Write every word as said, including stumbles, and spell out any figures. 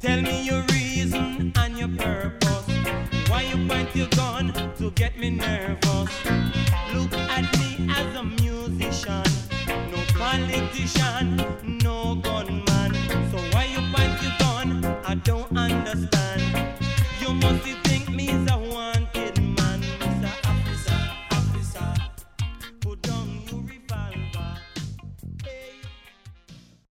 Tell me your reason and your purpose. Why you point your gun to get me nervous? Look at me as a musician, no politician, no gunman. So why you point your gun? I don't understand.